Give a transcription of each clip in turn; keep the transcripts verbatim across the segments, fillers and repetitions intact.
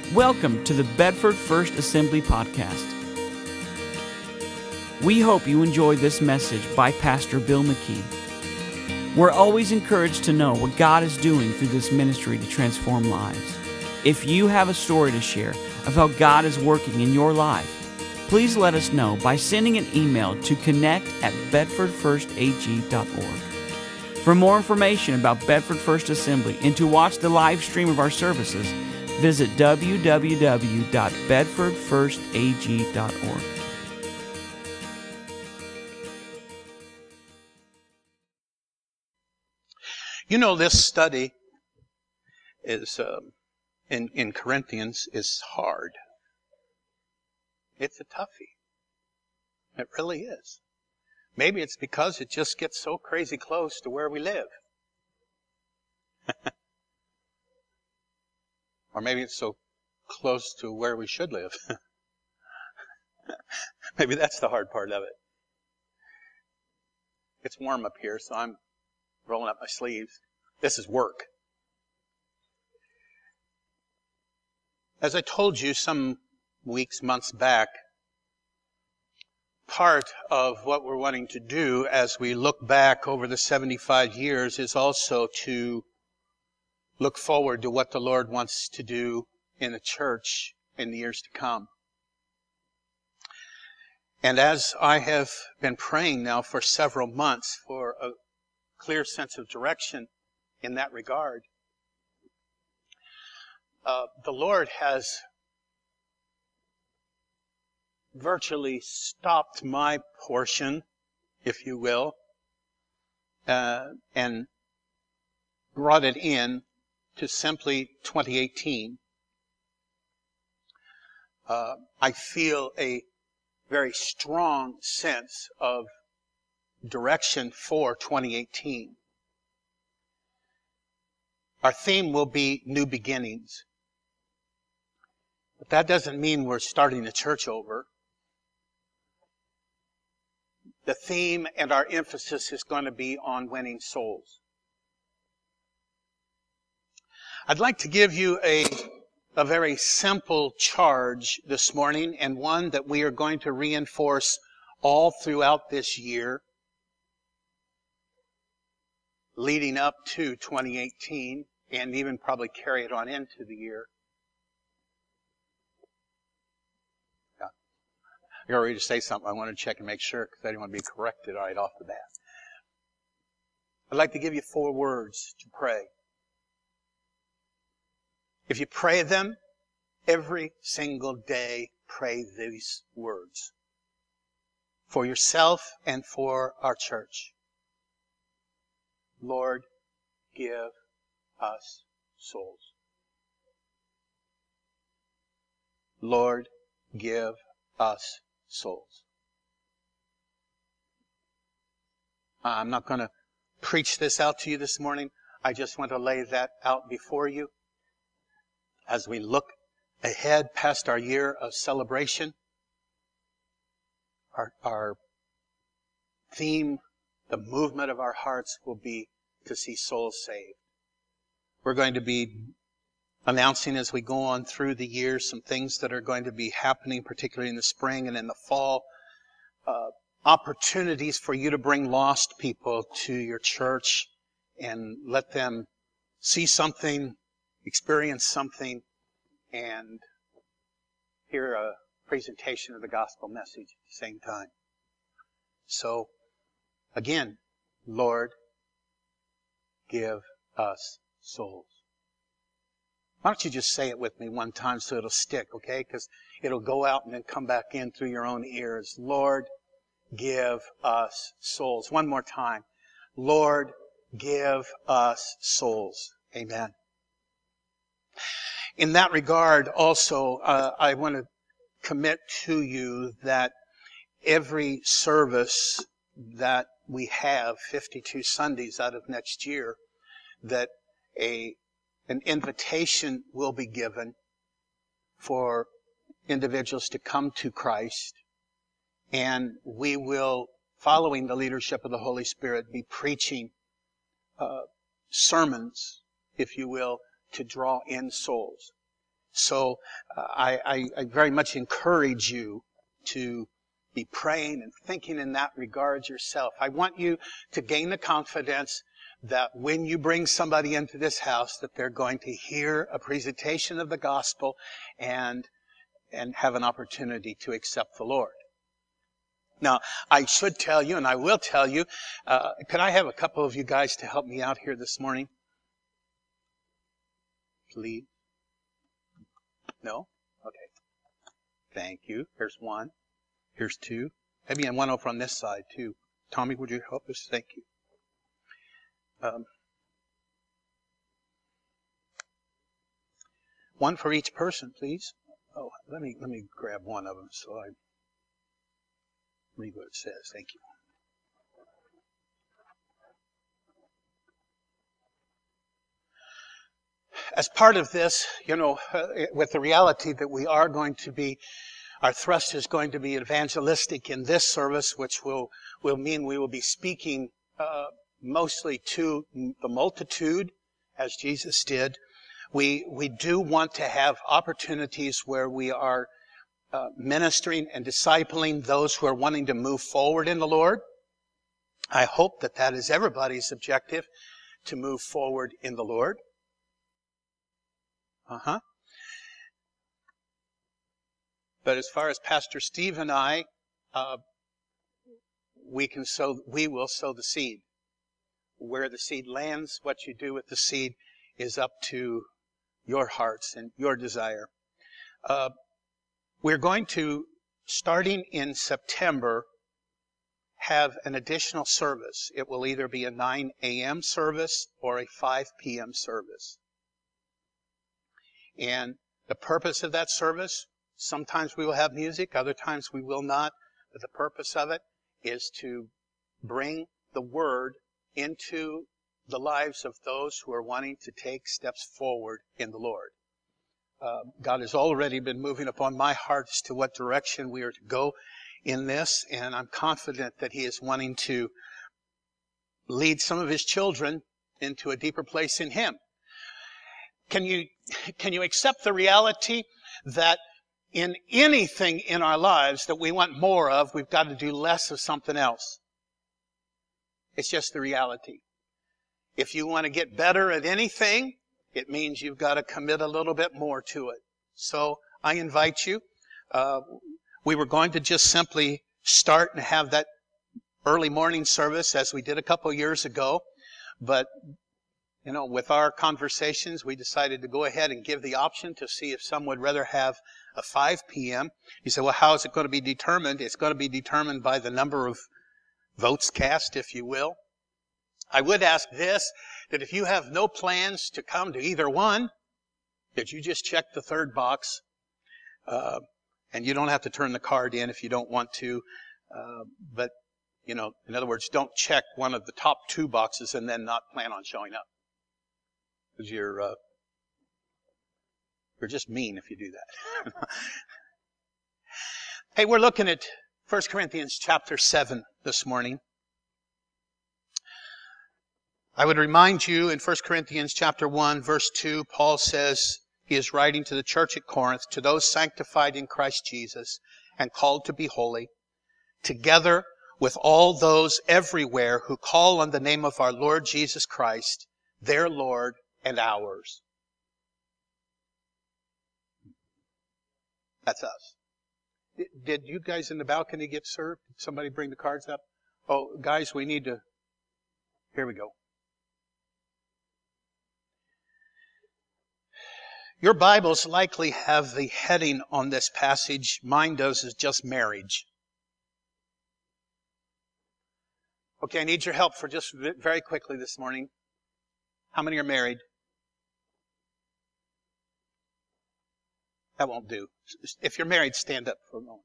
Welcome to the Bedford First Assembly Podcast. We hope you enjoyed this message by Pastor Bill McKee. We're always encouraged to know what God is doing through this ministry to transform lives. If you have a story to share of how God is working in your life, please let us know by sending an email to connect at bedford first a g dot org. For more information about Bedford First Assembly and to watch the live stream of our services, visit w w w dot bedford first a g dot org. You know, this study is um, in, in Corinthians is hard. It's a toughie. It really is. Maybe it's because it just gets so crazy close to where we live. Or maybe it's so close to where we should live. Maybe that's the hard part of it. It's warm up here, so I'm rolling up my sleeves. This is work. As I told you some weeks, months back, part of what we're wanting to do as we look back over the seventy-five years is also to look forward to what the Lord wants to do in the church in the years to come. And as I have been praying now for several months for a clear sense of direction in that regard, uh, the Lord has virtually stopped my portion, if you will, uh, and brought it in to simply twenty eighteen. Uh, I feel a very strong sense of direction for twenty eighteen. Our theme will be new beginnings. But that doesn't mean we're starting the church over. The theme and our emphasis is going to be on winning souls. I'd like to give you a, a very simple charge this morning, and one that we are going to reinforce all throughout this year, leading up to twenty eighteen, and even probably carry it on into the year. Yeah. You're ready to say something. I want to check and make sure because I didn't want to be corrected right off the bat. I'd like to give you four words to pray. If you pray them, every single day, pray these words. For yourself and for our church. Lord, give us souls. Lord, give us souls. I'm not going to preach this out to you this morning. I just want to lay that out before you. As we look ahead past our year of celebration, our, our theme, the movement of our hearts will be to see souls saved. We're going to be announcing as we go on through the year some things that are going to be happening, particularly in the spring and in the fall. Uh, opportunities for you to bring lost people to your church and let them see something, experience something, and hear a presentation of the gospel message at the same time. So, again, Lord, give us souls. Why don't you just say it with me one time so it'll stick, okay? Because it'll go out and then come back in through your own ears. Lord, give us souls. One more time. Lord, give us souls. Amen. In that regard, also, uh, I want to commit to you that every service that we have, fifty-two Sundays out of next year, that a an invitation will be given for individuals to come to Christ, and we will, following the leadership of the Holy Spirit, be preaching uh, sermons, if you will, to draw in souls. So uh, I, I, I very much encourage you to be praying and thinking in that regard yourself. I want you to gain the confidence that when you bring somebody into this house, that they're going to hear a presentation of the gospel and and have an opportunity to accept the Lord. Now, I should tell you, and I will tell you, uh, could I have a couple of you guys to help me out here this morning? Please? No? Okay. Thank you. Here's one. Here's two. Maybe and one over on this side, too. Tommy, would you help us? Thank you. Um, one for each person, please. Oh, let me let me grab one of them so I read what it says. Thank you. As part of this, you know, uh, with the reality that we are going to be, our thrust is going to be evangelistic in this service, which will will mean we will be speaking uh, mostly to the multitude, as Jesus did. We we do want to have opportunities where we are uh, ministering and discipling those who are wanting to move forward in the Lord. I hope that that is everybody's objective, to move forward in the Lord. Uh-huh. But as far as Pastor Steve and I, uh, we can sow, we will sow the seed. Where the seed lands, what you do with the seed is up to your hearts and your desire. Uh, we're going to, starting in September, have an additional service. It will either be a nine a.m. service or a five p.m. service. And the purpose of that service, sometimes we will have music, other times we will not, but the purpose of it is to bring the Word into the lives of those who are wanting to take steps forward in the Lord. Uh, God has already been moving upon my heart as to what direction we are to go in this, and I'm confident that He is wanting to lead some of His children into a deeper place in Him. Can you, can you accept the reality that in anything in our lives that we want more of, we've got to do less of something else? It's just the reality. If you want to get better at anything, it means you've got to commit a little bit more to it. So I invite you. Uh, we were going to just simply start and have that early morning service as we did a couple years ago. But, you know, with our conversations, we decided to go ahead and give the option to see if some would rather have a five p.m. You say, well, how is it going to be determined? It's going to be determined by the number of votes cast, if you will. I would ask this, that if you have no plans to come to either one, that you just check the third box, uh, and you don't have to turn the card in if you don't want to. Uh, but, you know, in other words, don't check one of the top two boxes and then not plan on showing up. Because you're, uh, you're just mean if you do that. Hey, we're looking at First Corinthians chapter seven this morning. I would remind you in First Corinthians chapter one, verse two, Paul says he is writing to the church at Corinth, to those sanctified in Christ Jesus and called to be holy, together with all those everywhere who call on the name of our Lord Jesus Christ, their Lord and ours. That's us. Did you guys in the balcony get served? Did somebody bring the cards up? Oh, guys, we need to... Here we go. Your Bibles likely have the heading on this passage. Mine does, is just marriage. Okay, I need your help for just very quickly this morning. How many are married? That won't do. If you're married, stand up for a moment.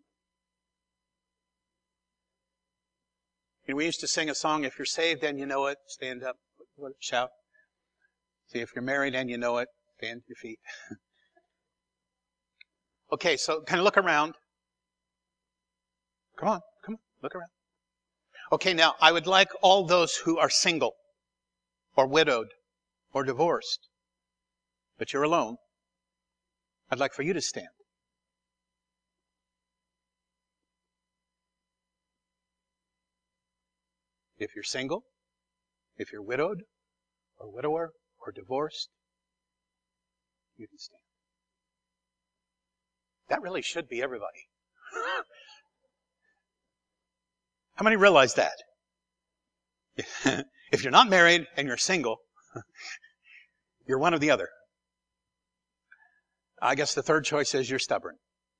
You know, we used to sing a song, if you're saved and you know it, stand up, shout. See, if you're married and you know it, stand to your feet. Okay, so kind of look around. Come on, come on, look around. Okay, now I would like all those who are single or widowed or divorced, but you're alone. I'd like for you to stand. If you're single, if you're widowed, or widower, or divorced, you can stand. That really should be everybody. How many realize that? If you're not married and you're single, you're one or the other. I guess the third choice is you're stubborn.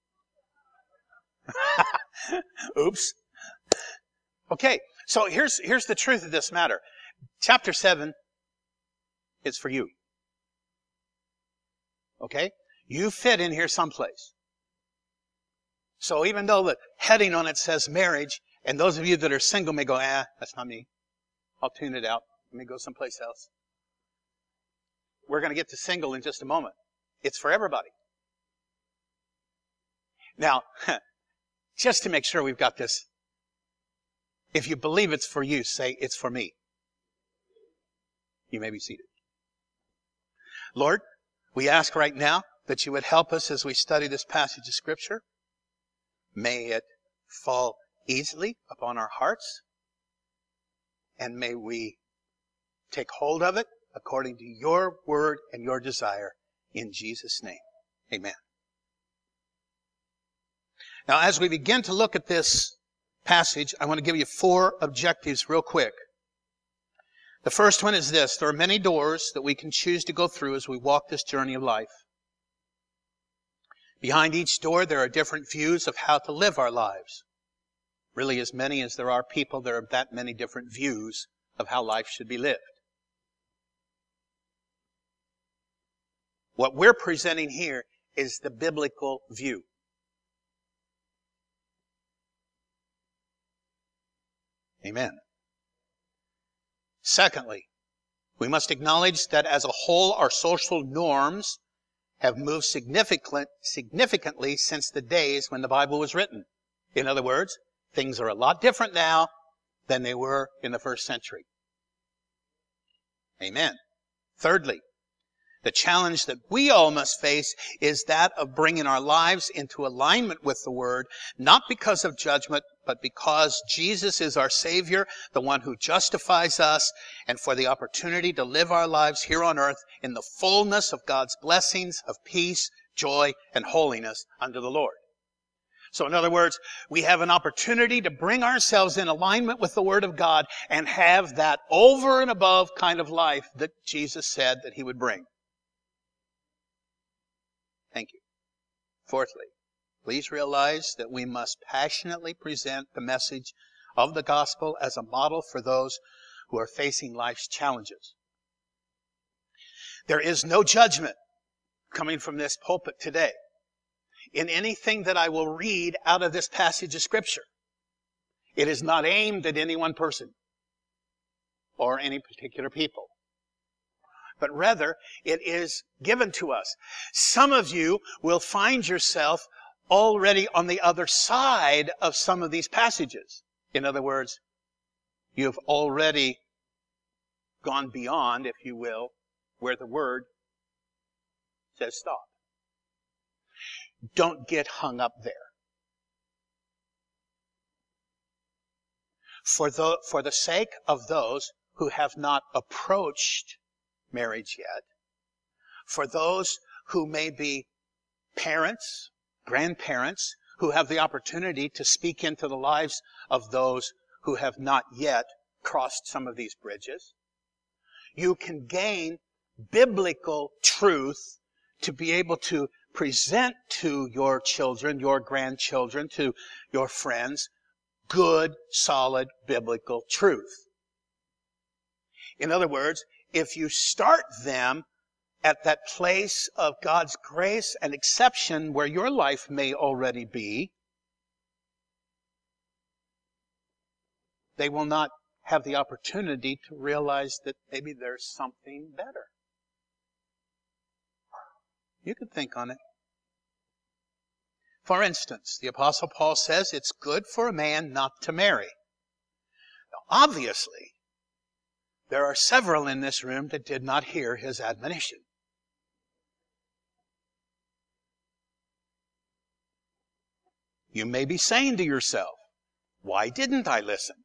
Oops. Okay, so here's, here's the truth of this matter. Chapter seven is for you. Okay? You fit in here someplace. So even though the heading on it says marriage, and those of you that are single may go, ah, that's not me. I'll tune it out. Let me go someplace else. We're going to get to single in just a moment. It's for everybody. Now, just to make sure we've got this, if you believe it's for you, say, it's for me. You may be seated. Lord, we ask right now that you would help us as we study this passage of Scripture. May it fall easily upon our hearts, and may we take hold of it according to your word and your desire. In Jesus' name, amen. Now, as we begin to look at this passage, I want to give you four objectives real quick. The first one is this. There are many doors that we can choose to go through as we walk this journey of life. Behind each door, there are different views of how to live our lives. Really, as many as there are people, there are that many different views of how life should be lived. What we're presenting here is the biblical view. Amen. Secondly, we must acknowledge that as a whole, our social norms have moved significant, significantly since the days when the Bible was written. In other words, things are a lot different now than they were in the first century. Amen. Thirdly, the challenge that we all must face is that of bringing our lives into alignment with the Word, not because of judgment, but because Jesus is our Savior, the one who justifies us, and for the opportunity to live our lives here on earth in the fullness of God's blessings of peace, joy, and holiness unto the Lord. So in other words, we have an opportunity to bring ourselves in alignment with the Word of God and have that over and above kind of life that Jesus said that He would bring. Thank you. Fourthly, please realize that we must passionately present the message of the gospel as a model for those who are facing life's challenges. There is no judgment coming from this pulpit today in anything that I will read out of this passage of Scripture. It is not aimed at any one person or any particular people, but rather it is given to us. Some of you will find yourself already on the other side of some of these passages. In other words, you've already gone beyond, if you will, where the Word says stop. Don't get hung up there. For the, for the sake of those who have not approached marriage yet, for those who may be parents, grandparents, who have the opportunity to speak into the lives of those who have not yet crossed some of these bridges, you can gain biblical truth to be able to present to your children, your grandchildren, to your friends, good, solid, biblical truth. In other words, if you start them at that place of God's grace and exception where your life may already be, they will not have the opportunity to realize that maybe there's something better. You could think on it. For instance, the Apostle Paul says it's good for a man not to marry. Now, obviously, there are several in this room that did not hear his admonition. You may be saying to yourself, why didn't I listen?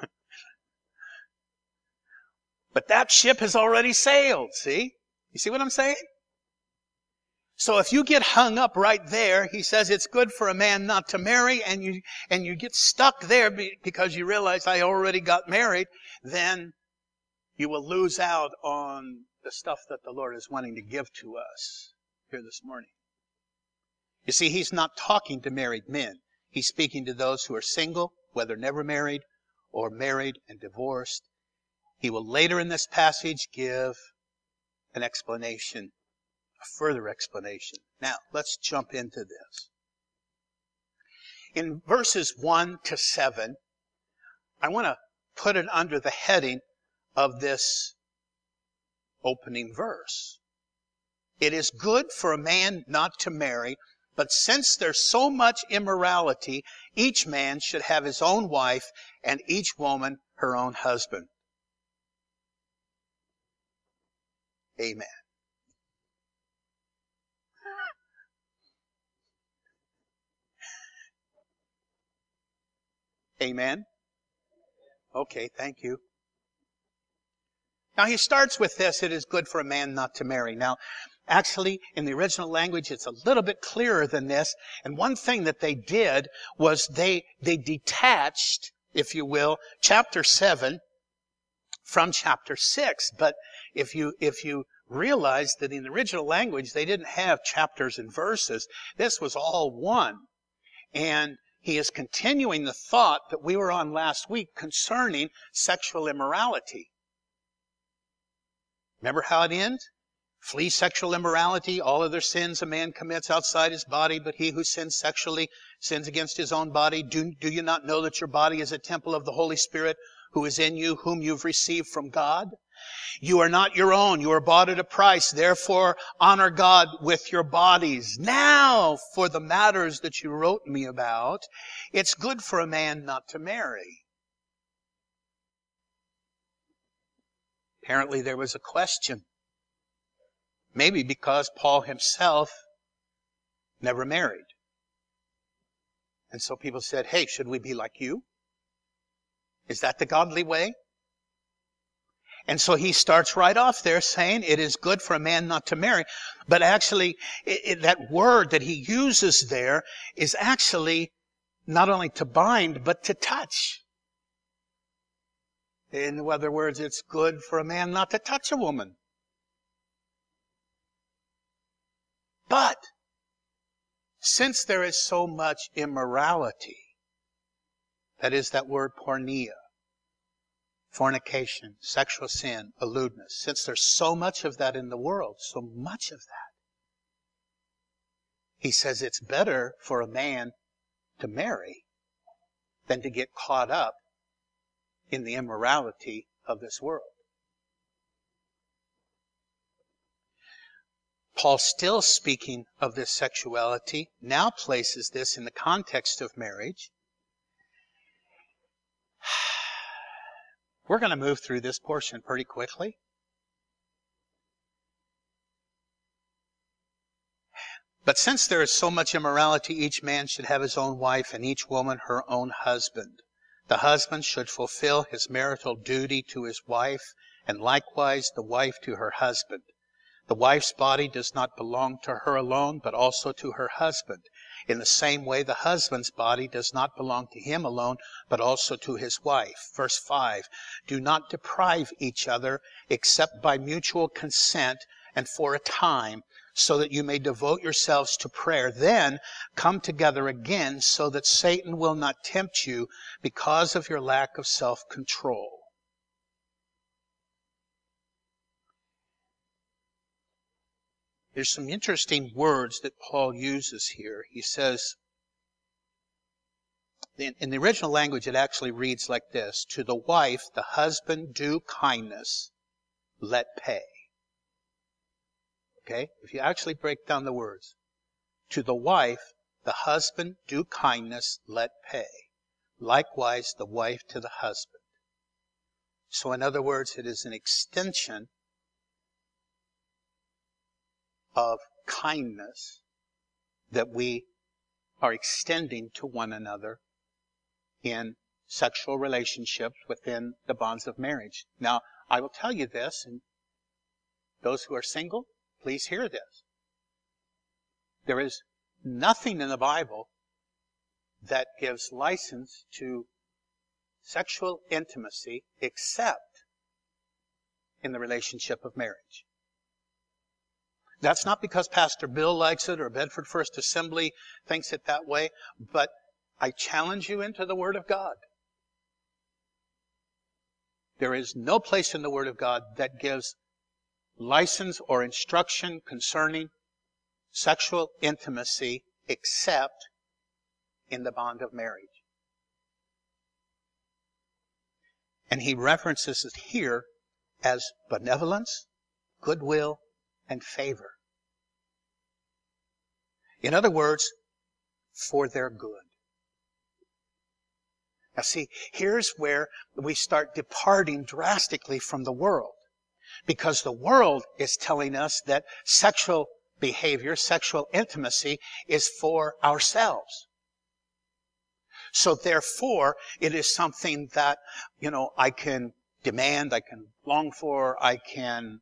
But that ship has already sailed, see? You see what I'm saying? So if you get hung up right there, he says it's good for a man not to marry, and you and you get stuck there because you realize I already got married, then you will lose out on the stuff that the Lord is wanting to give to us here this morning. You see, he's not talking to married men. He's speaking to those who are single, whether never married or married and divorced. He will later in this passage give an explanation, a further explanation. Now, let's jump into this. In verses one to seven, I want to put it under the heading of this opening verse. It is good for a man not to marry, but since there's so much immorality, each man should have his own wife and each woman her own husband. Amen. Amen? Okay, thank you. Now he starts with this, it is good for a man not to marry. Now, actually, in the original language, it's a little bit clearer than this. And one thing that they did was they, they detached, if you will, chapter seven from chapter six. But if you, if you realize that in the original language, they didn't have chapters and verses. This was all one. And he is continuing the thought that we were on last week concerning sexual immorality. Remember how it ends? Flee sexual immorality. All other sins a man commits outside his body, but he who sins sexually sins against his own body. Do, do you not know that your body is a temple of the Holy Spirit who is in you, whom you've received from God? You are not your own. You are bought at a price. Therefore, honor God with your bodies. Now, for the matters that you wrote me about, it's good for a man not to marry. Apparently, there was a question. Maybe because Paul himself never married. And so people said, hey, should we be like you? Is that the godly way? And so he starts right off there saying it is good for a man not to marry. But actually, it, it, that word that he uses there is actually not only to bind, but to touch. In other words, it's good for a man not to touch a woman. But since there is so much immorality, that is that word porneia, fornication, sexual sin, lewdness, since there's so much of that in the world, so much of that, he says it's better for a man to marry than to get caught up in the immorality of this world. Paul, still speaking of this sexuality, now places this in the context of marriage. We're going to move through this portion pretty quickly. But since there is so much immorality, each man should have his own wife and each woman her own husband. The husband should fulfill his marital duty to his wife, and likewise the wife to her husband. The wife's body does not belong to her alone, but also to her husband. In the same way, the husband's body does not belong to him alone, but also to his wife. Verse five, do not deprive each other except by mutual consent and for a time, so that you may devote yourselves to prayer. Then come together again so that Satan will not tempt you because of your lack of self-control. There's some interesting words that Paul uses here. He says, in the original language it actually reads like this, to the wife the husband do kindness, let pay. Okay? If you actually break down the words, to the wife the husband do kindness, let pay. Likewise the wife to the husband. So in other words, it is an extension of kindness that we are extending to one another in sexual relationships within the bonds of marriage. Now, I will tell you this, and those who are single, please hear this. There is nothing in the Bible that gives license to sexual intimacy except in the relationship of marriage. That's not because Pastor Bill likes it or Bedford First Assembly thinks it that way, but I challenge you into the Word of God. There is no place in the Word of God that gives license or instruction concerning sexual intimacy except in the bond of marriage. And he references it here as benevolence, goodwill, and favor. In other words, for their good. Now see, here's where we start departing drastically from the world. Because the world is telling us that sexual behavior, sexual intimacy is for ourselves. So therefore, it is something that, you know, I can demand, I can long for, I can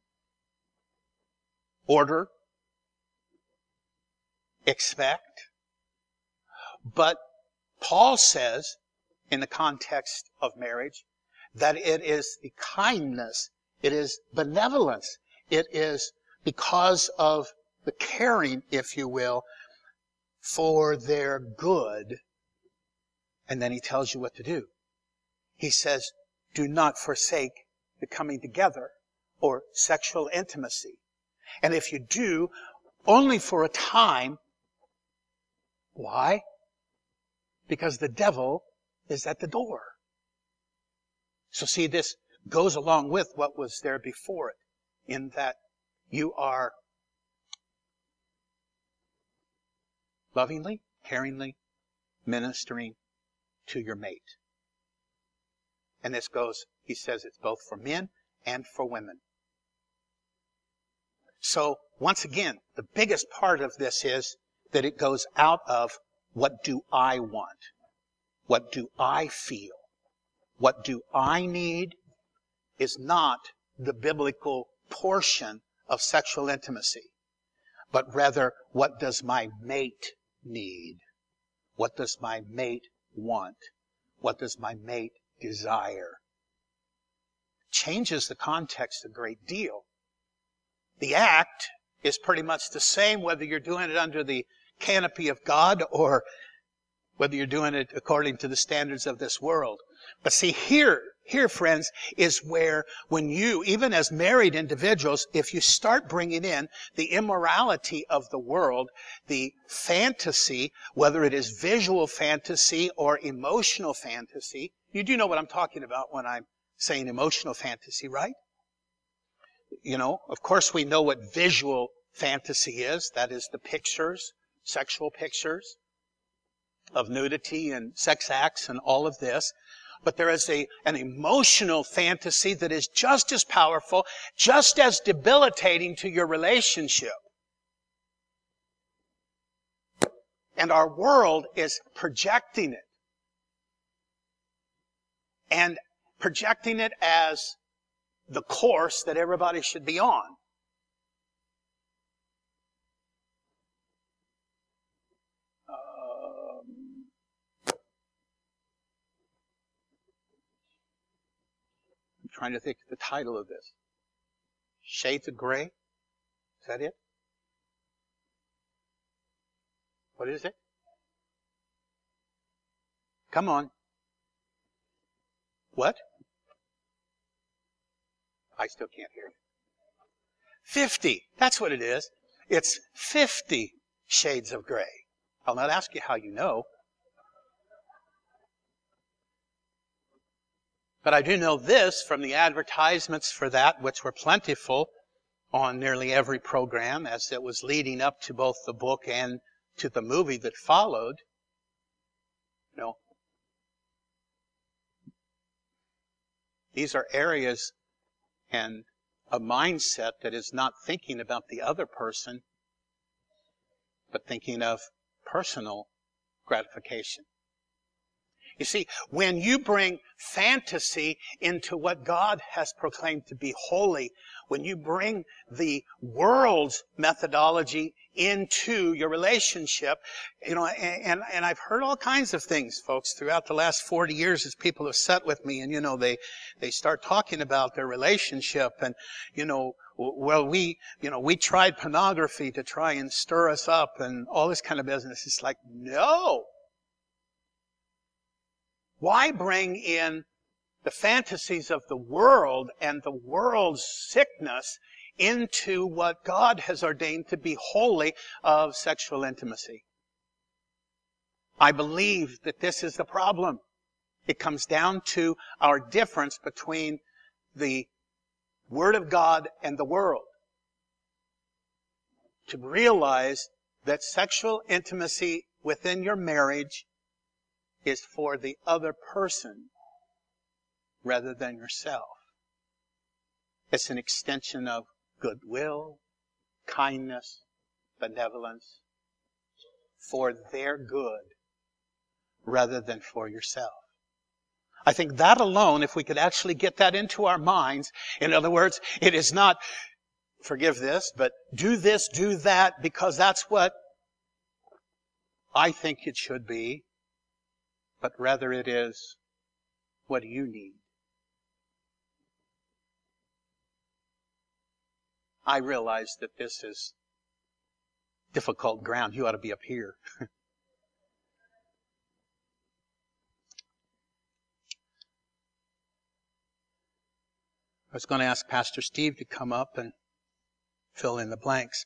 order, expect. But Paul says, in the context of marriage, that it is the kindness, it is benevolence, it is because of the caring, if you will, for their good. And then he tells you what to do. He says, do not forsake the coming together or sexual intimacy. And if you do, only for a time. Why? Because the devil is at the door. So see, this goes along with what was there before it, in that you are lovingly, caringly ministering to your mate. And this goes, he says, it's both for men and for women. So, once again, the biggest part of this is that it goes out of what do I want? What do I feel? What do I need is not the biblical portion of sexual intimacy, but rather, what does my mate need? What does my mate want? What does my mate desire? Changes the context a great deal. The act is pretty much the same whether you're doing it under the canopy of God or whether you're doing it according to the standards of this world. But see, here, here, friends, is where when you, even as married individuals, if you start bringing in the immorality of the world, the fantasy, whether it is visual fantasy or emotional fantasy, you do know what I'm talking about when I'm saying emotional fantasy, right? You know, of course we know what visual fantasy is. That is the pictures, sexual pictures of nudity and sex acts and all of this. But there is a, an emotional fantasy that is just as powerful, just as debilitating to your relationship. And our world is projecting it. And projecting it as the course that everybody should be on. Um, I'm trying to think of the title of this. Shades of Gray? Is that it? What is it? Come on. What? I still can't hear you. Fifty. That's what it is. It's fifty shades of gray. I'll not ask you how you know. But I do know this from the advertisements for that, which were plentiful on nearly every program as it was leading up to both the book and to the movie that followed. You know, these are areas and a mindset that is not thinking about the other person, but thinking of personal gratification. You see, when you bring fantasy into what God has proclaimed to be holy, when you bring the world's methodology into your relationship, you know, and, and I've heard all kinds of things, folks, throughout the last forty years as people have sat with me and, you know, they, they start talking about their relationship and, you know, well, we, you know, we tried pornography to try and stir us up and all this kind of business. It's like, no! Why bring in the fantasies of the world and the world's sickness into what God has ordained to be holy of sexual intimacy? I believe that this is the problem. It comes down to our difference between the Word of God and the world. To realize that sexual intimacy within your marriage is for the other person rather than yourself. It's an extension of goodwill, kindness, benevolence, for their good rather than for yourself. I think that alone, if we could actually get that into our minds, in other words, it is not, forgive this, but do this, do that, because that's what I think it should be, but rather it is, what do you need? I realize that this is difficult ground. You ought to be up here. I was going to ask Pastor Steve to come up and fill in the blanks.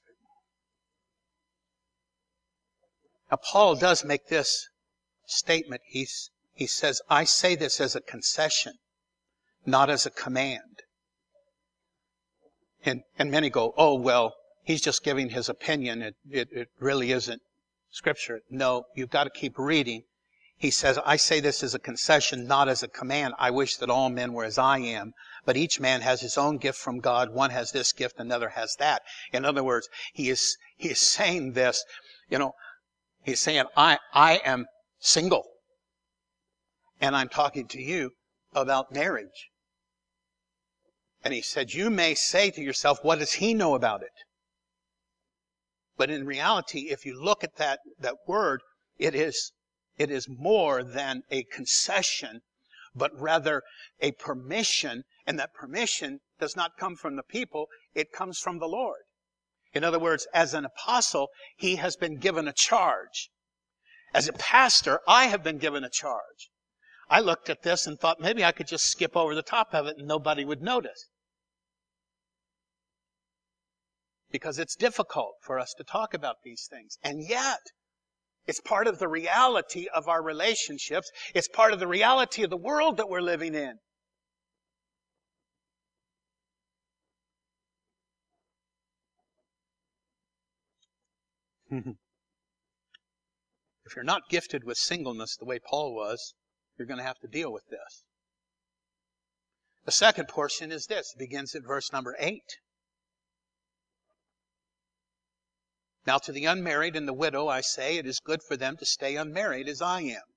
Now, Paul does make this statement. He's, he says, I say this as a concession, not as a command. And, and many go, oh, well, he's just giving his opinion. It, it, it really isn't Scripture. No, you've got to keep reading. He says, I say this as a concession, not as a command. I wish that all men were as I am. But each man has his own gift from God. One has this gift, another has that. In other words, he is, he is saying this, you know, he's saying, I, I am single. And I'm talking to you about marriage. And he said, you may say to yourself, what does he know about it? But in reality, if you look at that, that word, it is, it is more than a concession, but rather a permission. And that permission does not come from the people, it comes from the Lord. In other words, as an apostle, he has been given a charge. As a pastor, I have been given a charge. I looked at this and thought maybe I could just skip over the top of it and nobody would notice. Because it's difficult for us to talk about these things. And yet, it's part of the reality of our relationships. It's part of the reality of the world that we're living in. If you're not gifted with singleness the way Paul was, you're going to have to deal with this. The second portion is this. It begins at verse number eight. Now to the unmarried and the widow I say, it is good for them to stay unmarried as I am.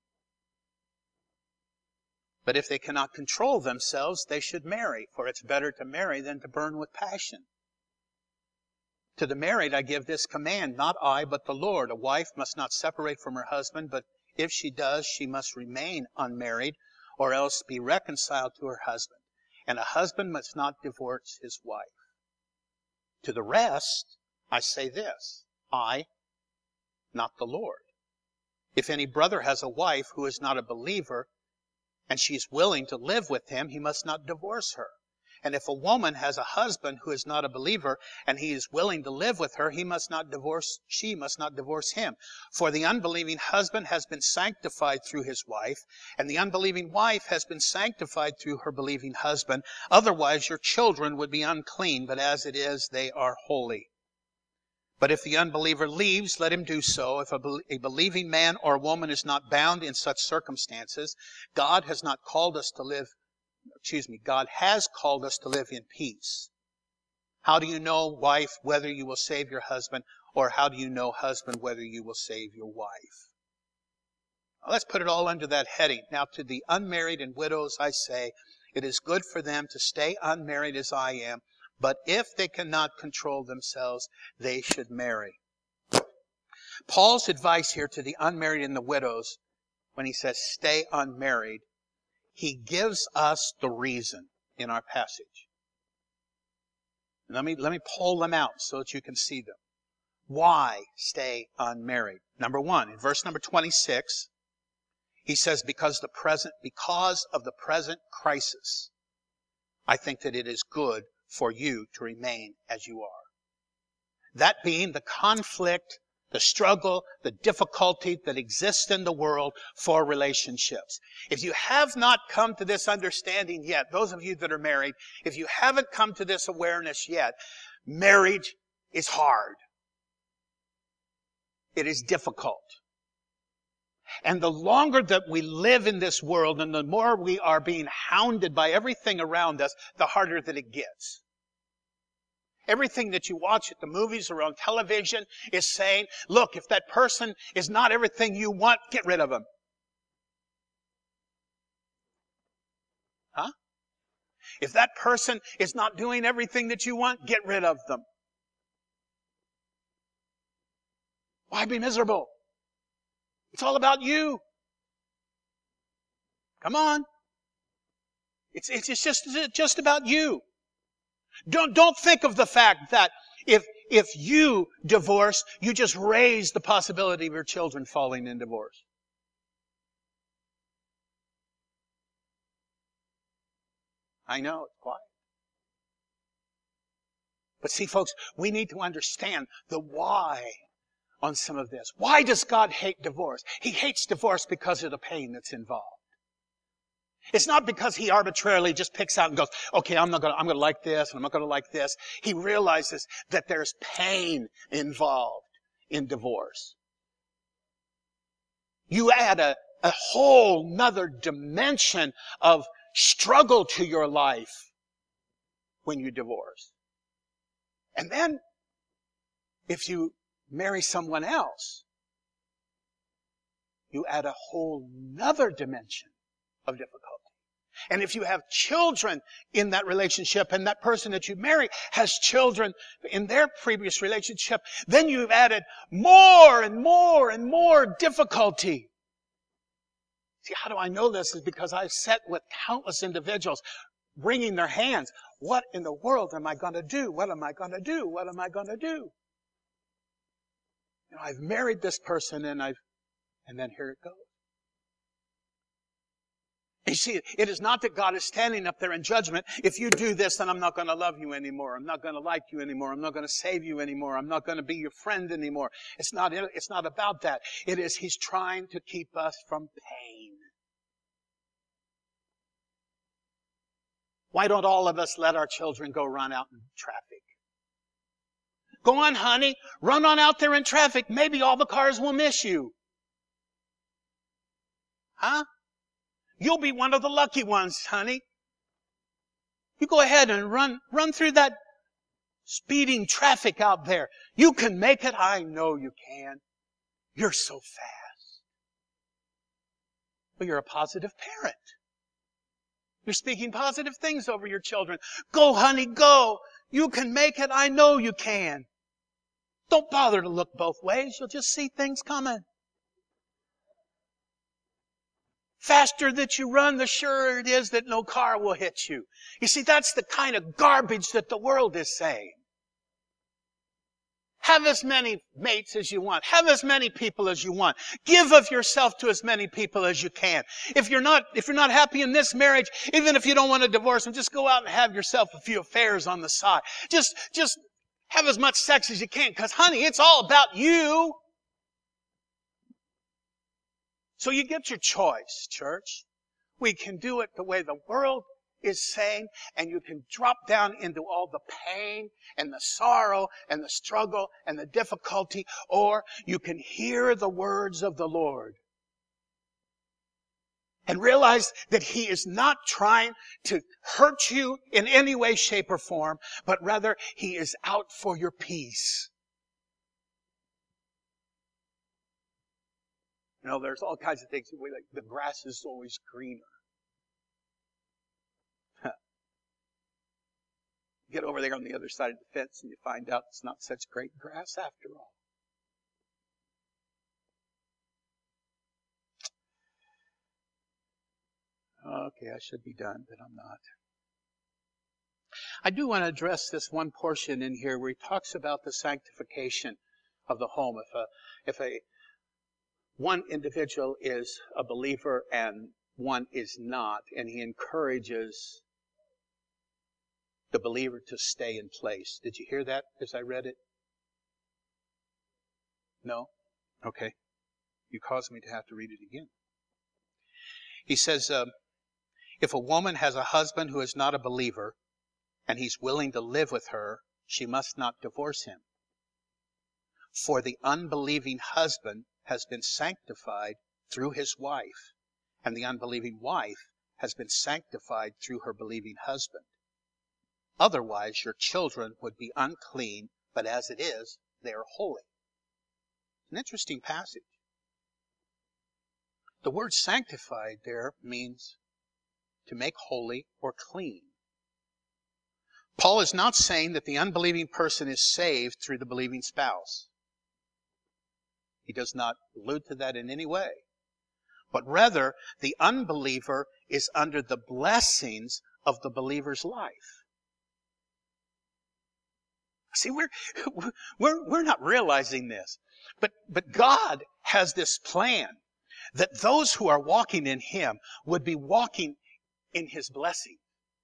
But if they cannot control themselves, they should marry, for it's better to marry than to burn with passion. To the married I give this command, not I, but the Lord. A wife must not separate from her husband, but if she does, she must remain unmarried, or else be reconciled to her husband. And a husband must not divorce his wife. To the rest I say this, I, not the Lord. If any brother has a wife who is not a believer, and she is willing to live with him, he must not divorce her. And if a woman has a husband who is not a believer, and he is willing to live with her, he must not divorce, she must not divorce him. For the unbelieving husband has been sanctified through his wife, and the unbelieving wife has been sanctified through her believing husband. Otherwise your children would be unclean, but as it is, they are holy. But if the unbeliever leaves, let him do so. If a, be- a believing man or woman is not bound in such circumstances, God has not called us to live Excuse me, God has called us to live in peace. How do you know, wife, whether you will save your husband? Or how do you know, husband, whether you will save your wife? Let's put it all under that heading. Now, to the unmarried and widows, I say, it is good for them to stay unmarried as I am, but if they cannot control themselves, they should marry. Paul's advice here to the unmarried and the widows, when he says stay unmarried, he gives us the reason in our passage. Let me, let me pull them out so that you can see them. Why stay unmarried? Number one, in verse number twenty-six, he says, because the present, because of the present crisis, I think that it is good for you to remain as you are. That being the conflict, the struggle, the difficulty that exists in the world for relationships. If you have not come to this understanding yet, those of you that are married, if you haven't come to this awareness yet, marriage is hard. It is difficult. And the longer that we live in this world and the more we are being hounded by everything around us, the harder that it gets. Everything that you watch at the movies or on television is saying, look, if that person is not everything you want, get rid of him. Huh? If that person is not doing everything that you want, get rid of them. Why be miserable? It's all about you. Come on. It's, it's just, it's just about you. Don't, don't think of the fact that if, if you divorce, you just raise the possibility of your children falling in divorce. I know, it's quiet. But see, folks, we need to understand the why on some of this. Why does God hate divorce? He hates divorce because of the pain that's involved. It's not because he arbitrarily just picks out and goes, okay, I'm not going to, I'm going to like this and I'm not going to like this. He realizes that there's pain involved in divorce. You add a, a whole nother dimension of struggle to your life when you divorce. And then, if you marry someone else, you add a whole nother dimension of difficulty. And if you have children in that relationship and that person that you marry has children in their previous relationship, then you've added more and more and more difficulty. See, how do I know this? Is because I've sat with countless individuals wringing their hands. What in the world am I going to do? What am I going to do? What am I going to do? You know, I've married this person and I've, and then here it goes. You see, it is not that God is standing up there in judgment. If you do this, then I'm not going to love you anymore. I'm not going to like you anymore. I'm not going to save you anymore. I'm not going to be your friend anymore. It's not, it's not about that. It is He's trying to keep us from pain. Why don't all of us let our children go run out in traffic? Go on, honey. Run on out there in traffic. Maybe all the cars will miss you. Huh? You'll be one of the lucky ones, honey. You go ahead and run, run through that speeding traffic out there. You can make it. I know you can. You're so fast. Well, you're a positive parent. You're speaking positive things over your children. Go, honey, go. You can make it. I know you can. Don't bother to look both ways. You'll just see things coming. Faster that you run, the surer it is that no car will hit you. You see, that's the kind of garbage that the world is saying. Have as many mates as you want. Have as many people as you want. Give of yourself to as many people as you can. If you're not, if you're not happy in this marriage, even if you don't want to divorce them, just go out and have yourself a few affairs on the side. Just, just have as much sex as you can, because honey, it's all about you. So you get your choice, church. We can do it the way the world is saying, and you can drop down into all the pain and the sorrow and the struggle and the difficulty, or you can hear the words of the Lord and realize that He is not trying to hurt you in any way, shape, or form, but rather He is out for your peace. You know, there's all kinds of things. Like the grass is always greener. Get over there on the other side of the fence and you find out it's not such great grass after all. Okay, I should be done, but I'm not. I do want to address this one portion in here where he talks about the sanctification of the home. If a, if a one individual is a believer and one is not, and he encourages the believer to stay in place. Did you hear that as I read it? No? Okay. You caused me to have to read it again. He says, um, if a woman has a husband who is not a believer, and he's willing to live with her, she must not divorce him. For the unbelieving husband has been sanctified through his wife, and the unbelieving wife has been sanctified through her believing husband. Otherwise, your children would be unclean, but as it is, they are holy. An interesting passage. The word sanctified there means to make holy or clean. Paul is not saying that the unbelieving person is saved through the believing spouse. He does not allude to that in any way. But rather, the unbeliever is under the blessings of the believer's life. See, we're, we're, we're not realizing this. But, but God has this plan that those who are walking in Him would be walking in His blessing.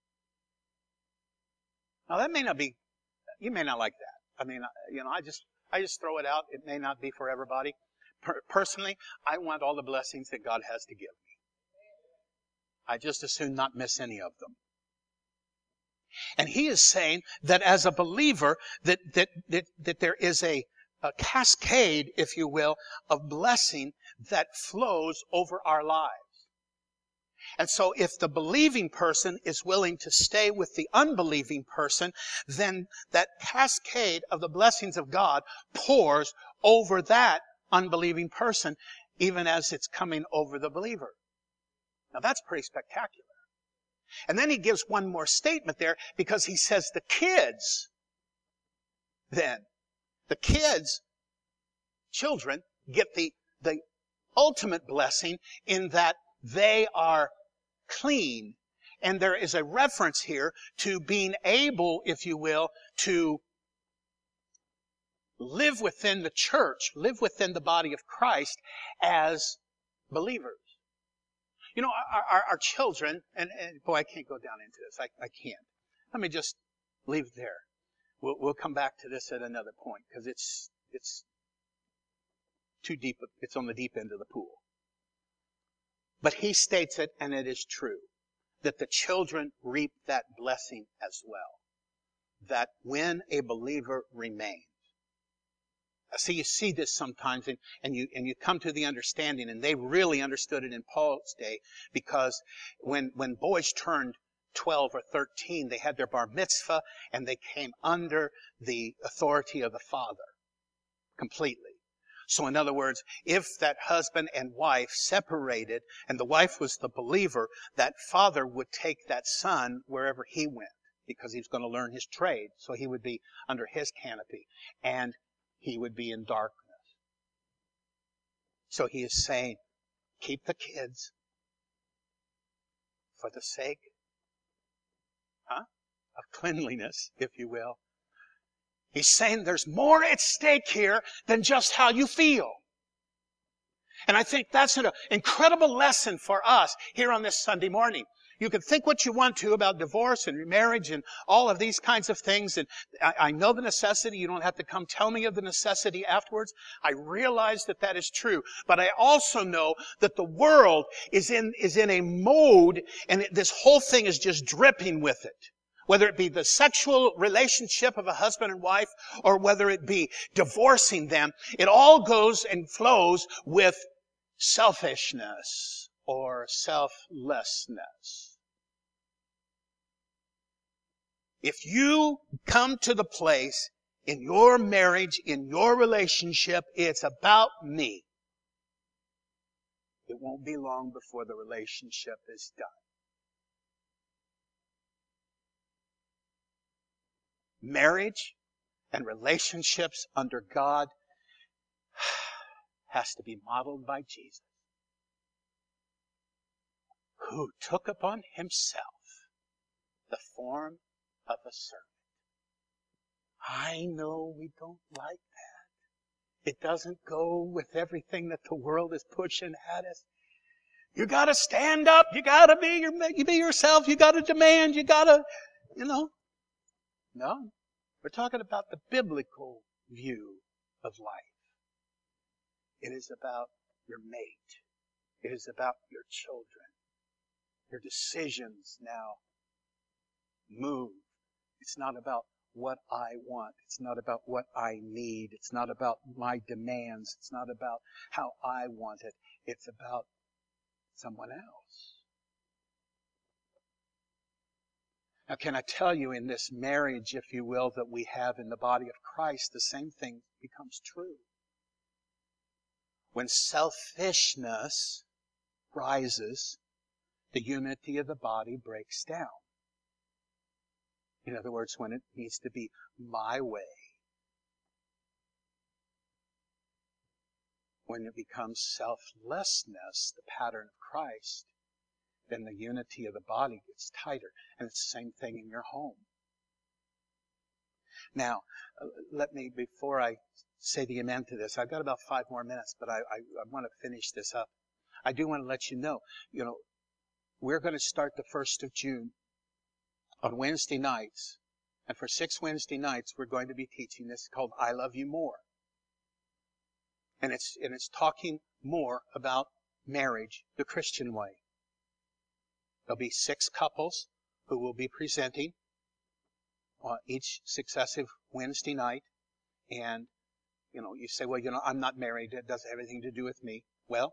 Now that may not be, you may not like that. I mean, you know, I just, I just throw it out. It may not be for everybody. Per- personally, I want all the blessings that God has to give me. I just as soon not miss any of them. And he is saying that as a believer, that, that, that, that there is a, a cascade, if you will, of blessing that flows over our lives. And so if the believing person is willing to stay with the unbelieving person, then that cascade of the blessings of God pours over that unbelieving person, even as it's coming over the believer. Now that's pretty spectacular. And then he gives one more statement there, because he says the kids, then, the kids, children, get the, the ultimate blessing in that they are clean. And there is a reference here to being able, if you will, to live within the church, live within the body of Christ as believers. You know, our, our, our children, and, and boy, I can't go down into this. I, I can't. Let me just leave it there. We'll, we'll come back to this at another point, because it's, it's too deep. It's on the deep end of the pool. But he states it, and it is true, that the children reap that blessing as well. That when a believer remains. See, you see this sometimes, and, and you and you come to the understanding, and they really understood it in Paul's day, because when when boys turned twelve or thirteen, they had their bar mitzvah, and they came under the authority of the father completely. So in other words, if that husband and wife separated, and the wife was the believer, that father would take that son wherever he went, because he was going to learn his trade. So he would be under his canopy, and he would be in darkness. So he is saying, keep the kids for the sake huh, of cleanliness, if you will. He's saying there's more at stake here than just how you feel. And I think that's an incredible lesson for us here on this Sunday morning. You can think what you want to about divorce and remarriage and all of these kinds of things. And I, I know the necessity. You don't have to come tell me of the necessity afterwards. I realize that that is true. But I also know that the world is in, is in a mode, and it, this whole thing is just dripping with it. Whether it be the sexual relationship of a husband and wife, or whether it be divorcing them, it all goes and flows with selfishness or selflessness. If you come to the place in your marriage, in your relationship, it's about me. it won't be long before the relationship is done. Marriage and relationships under God has to be modeled by Jesus, who took upon himself the form of a servant. I know we don't like that. It doesn't go with everything that the world is pushing at us. You gotta stand up. You gotta be your, you be yourself. You gotta demand. You gotta, you know. No. We're talking about the biblical view of life. It is about your mate. It is about your children. Your decisions now move. It's not about what I want. It's not about what I need. It's not about my demands. It's not about how I want it. It's about someone else. Now, can I tell you, in this marriage, if you will, that we have in the body of Christ, the same thing becomes true. When selfishness rises, the unity of the body breaks down. In other words, when it needs to be my way, when it becomes selflessness, the pattern of Christ, then the unity of the body gets tighter. And it's the same thing in your home. Now, let me, before I say the amen to this, I've got about five more minutes, but I, I, I want to finish this up. I do want to let you know, you know, we're going to start the first of June on Wednesday nights. And for six Wednesday nights, we're going to be teaching this called I Love You More. And it's, and it's talking more about marriage the Christian way. There'll be six couples who will be presenting on each successive Wednesday night. And, you know, you say, well, you know, I'm not married. It doesn't have anything to do with me. Well,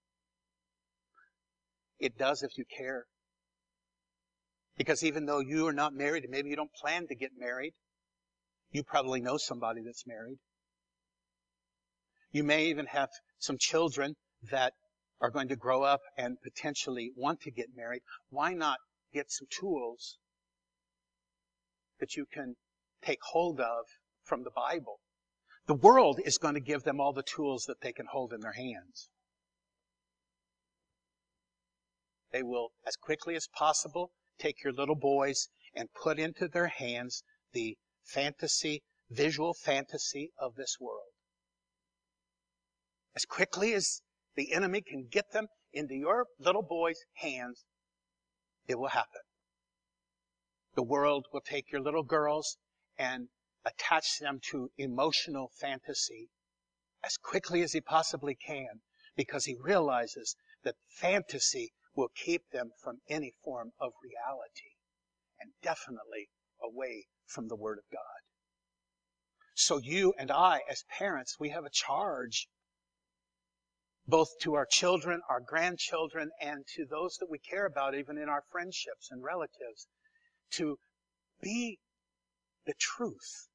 it does if you care. Because even though you are not married, and maybe you don't plan to get married, you probably know somebody that's married. You may even have some children that are going to grow up and potentially want to get married. Why not get some tools that you can take hold of from the Bible? The world is going to give them all the tools that they can hold in their hands. They will, as quickly as possible, take your little boys and put into their hands the fantasy, visual fantasy of this world. As quickly as the enemy can get them into your little boy's hands, it will happen. The world will take your little girls and attach them to emotional fantasy as quickly as he possibly can, because he realizes that fantasy will keep them from any form of reality and definitely away from the Word of God. So you and I, as parents, we have a charge both to our children, our grandchildren, and to those that we care about, even in our friendships and relatives, to be the truth.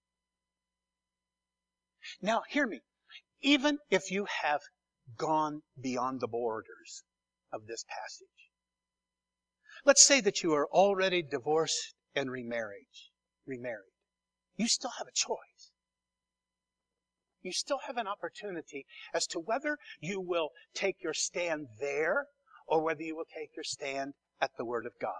Now, hear me. Even if you have gone beyond the borders of this passage, let's say that you are already divorced and remarried, remarried. You still have a choice. You still have an opportunity as to whether you will take your stand there or whether you will take your stand at the Word of God.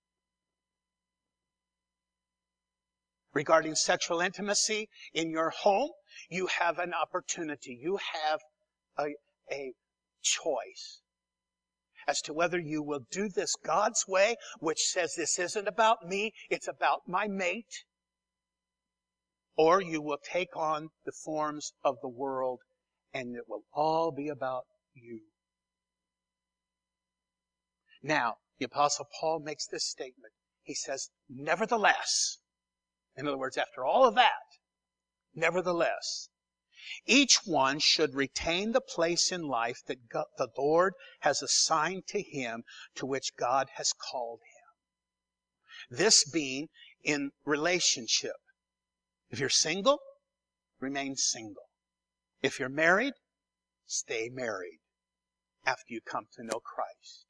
Regarding sexual intimacy in your home, you have an opportunity. You have a, a choice as to whether you will do this God's way, which says this isn't about me, it's about my mate, or you will take on the forms of the world and it will all be about you. Now, the Apostle Paul makes this statement. He says, nevertheless, in other words, after all of that, nevertheless, each one should retain the place in life that God, the Lord has assigned to him, to which God has called him. This being in relationship. If you're single, remain single. If you're married, stay married. after you come to know Christ.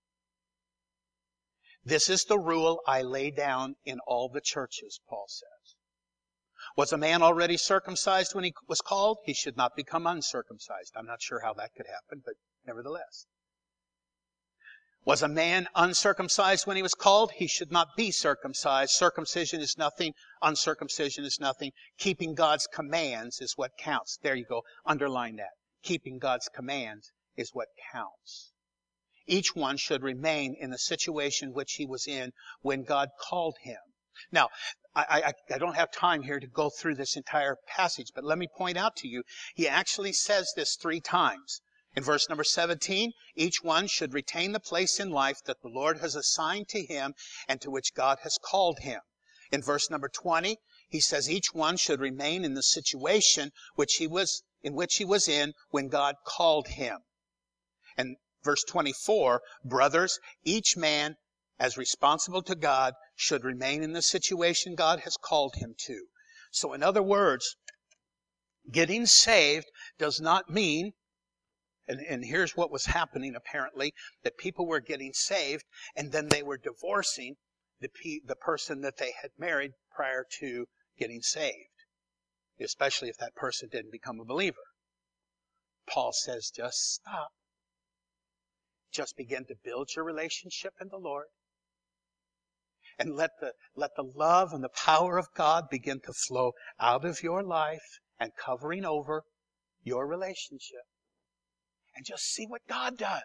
This is the rule I lay down in all the churches, Paul says. Was a man already circumcised when he was called? He should not become uncircumcised. I'm not sure how that could happen, but nevertheless. Was a man uncircumcised when he was called? He should not be circumcised. Circumcision is nothing. Uncircumcision is nothing. Keeping God's commands is what counts. There you go. Underline that. Keeping God's commands is what counts. Each one should remain in the situation which he was in when God called him. Now, I, I, I don't have time here to go through this entire passage, but let me point out to you, he actually says this three times. In verse number seventeen, each one should retain the place in life that the Lord has assigned to him and to which God has called him. In verse number twenty, he says each one should remain in the situation which he was, in which he was in when God called him. And verse twenty-four, brothers, each man as responsible to God should remain in the situation God has called him to. So in other words, getting saved does not mean, and, and here's what was happening apparently, that people were getting saved and then they were divorcing the, the person that they had married prior to getting saved, especially if that person didn't become a believer. Paul says, just stop. Just begin to build your relationship in the Lord. And let the, let the love and the power of God begin to flow out of your life and covering over your relationship. And just see what God does.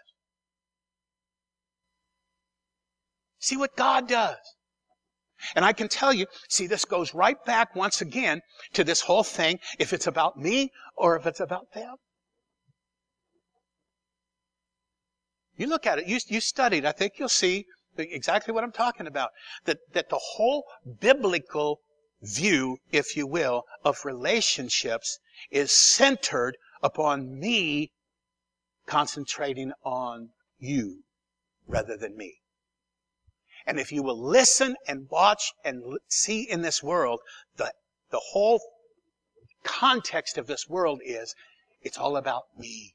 See what God does. And I can tell you, see, this goes right back once again to this whole thing, if it's about me or if it's about them. You look at it, you, you study it, I think you'll see exactly what I'm talking about. That, that the whole biblical view, if you will, of relationships is centered upon me concentrating on you rather than me. And if you will listen and watch and see in this world, the, the whole context of this world is, it's all about me.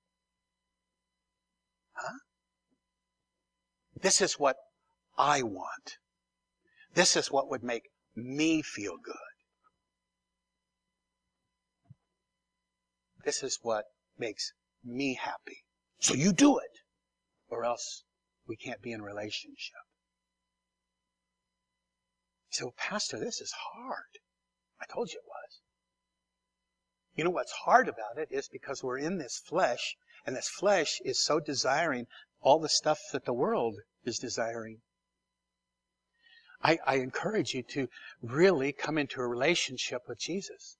Huh? This is what I want. This is what would make me feel good. This is what makes me happy. So you do it, or else we can't be in a relationship. You say, well, Pastor, this is hard. I told you it was. You know what's hard about it is because we're in this flesh, and this flesh is so desiring all the stuff that the world is desiring. I, I encourage you to really come into a relationship with Jesus.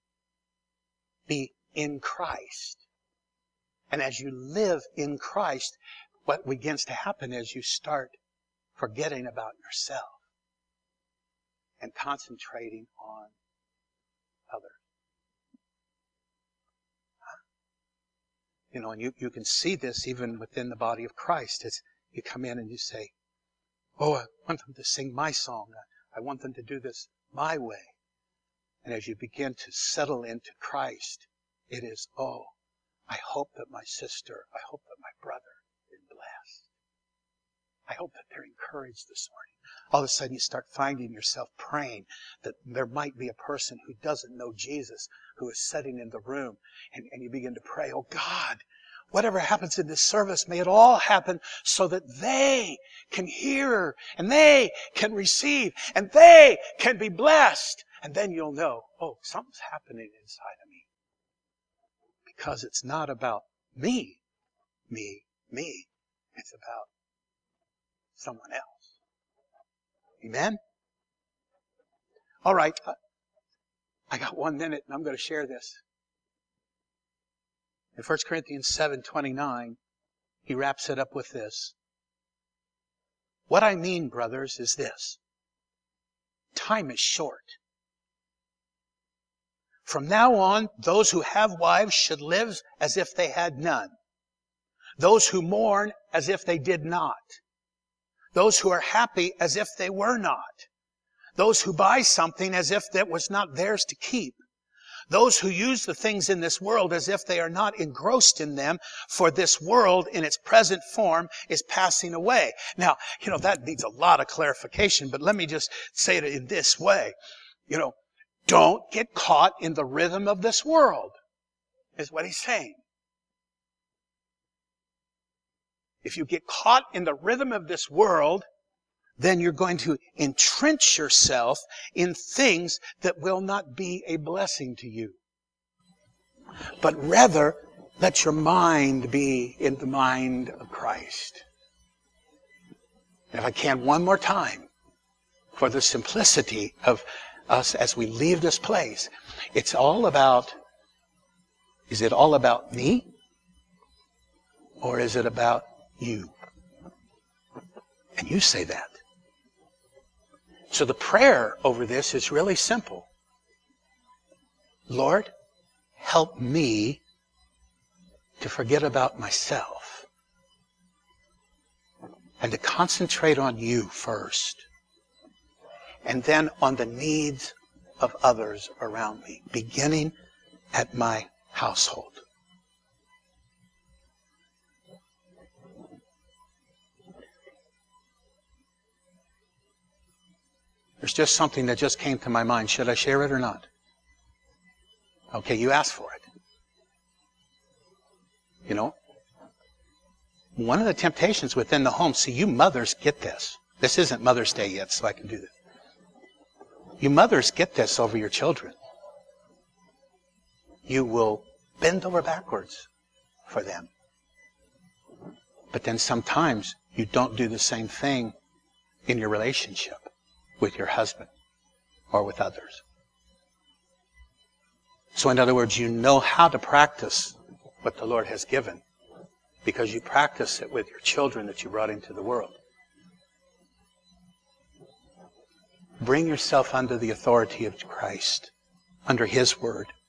Be in Christ. And as you live in Christ, what begins to happen is you start forgetting about yourself and concentrating on others. You know, and you, you can see this even within the body of Christ. It's, you come in and you say, oh, I want them to sing my song. I want them to do this my way. And as you begin to settle into Christ, it is, oh, I hope that my sister, I hope that my brother is blessed. I hope that they're encouraged this morning. All of a sudden you start finding yourself praying that there might be a person who doesn't know Jesus who is sitting in the room. And, and you begin to pray, oh God, whatever happens in this service, may it all happen so that they can hear and they can receive and they can be blessed. And then you'll know, oh, something's happening inside of me. Because it's not about me, me, me. It's about someone else. Amen? All right. I got one minute and I'm going to share this. In First Corinthians seven twenty-nine, he wraps it up with this. What I mean, brothers, is this. Time is short. From now on, those who have wives should live as if they had none. Those who mourn as if they did not. Those who are happy as if they were not. Those who buy something as if that was not theirs to keep. Those who use the things in this world as if they are not engrossed in them, for this world in its present form is passing away. Now, you know, that needs a lot of clarification, but let me just say it in this way. You know, don't get caught in the rhythm of this world, is what he's saying. If you get caught in the rhythm of this world, then you're going to entrench yourself in things that will not be a blessing to you. But rather, let your mind be in the mind of Christ. And if I can, one more time, for the simplicity of us as we leave this place, it's all about, is it all about me? Or is it about you? And you say that. So the prayer over this is really simple. Lord, help me to forget about myself and to concentrate on you first, and then on the needs of others around me, beginning at my household. There's just something that just came to my mind. Should I share it or not? Okay, you asked for it. You know, one of the temptations within the home, see, you mothers get this. This isn't Mother's Day yet, so I can do this. You mothers get this over your children. You will bend over backwards for them. But then sometimes you don't do the same thing in your relationship with your husband or with others. So in other words, you know how to practice what the Lord has given because you practice it with your children that you brought into the world. Bring yourself under the authority of Christ, under His word.